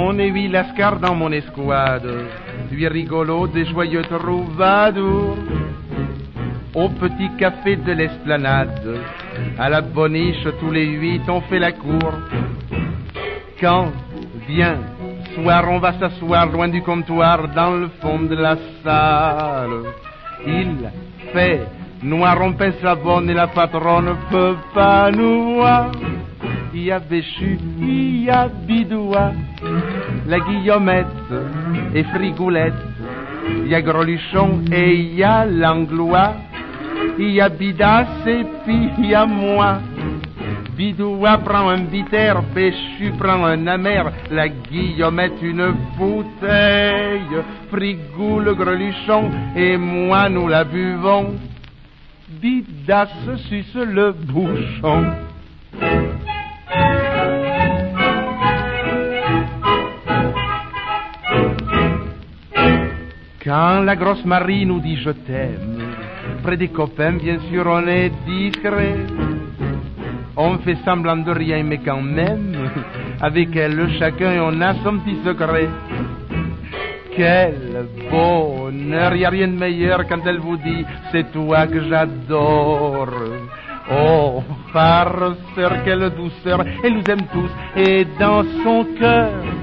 On est huit lascars dans mon escouade, 8 rigolos, des joyeux troubadours. Au petit café de l'esplanade, à la boniche, tous les 8 on fait la cour. Quand vient soir, on va s'asseoir loin du comptoir, dans le fond de la salle. Il fait noir, on pince la bonne et la patronne ne peut pas nous voir. Il y a Béchu, il y a Bidoua, la Guillomette et Frigoulette. Il y a Greluchon et il y a Langlois. Il y a Bidas et puis il y a moi. Bidoua prend un bitter, Béchu prend un amer, la Guillomette une bouteille. Frigou le Greluchon et moi nous la buvons. Bidas suce le bouchon. Quand la grosse Marie nous dit je t'aime, près des copains bien sûr on est discret. On fait semblant de rien mais quand même, avec elle chacun on a son petit secret. Quel bonheur, y a rien de meilleur quand elle vous dit c'est toi que j'adore. Oh, farceur, quelle douceur, elle nous aime tous et dans son cœur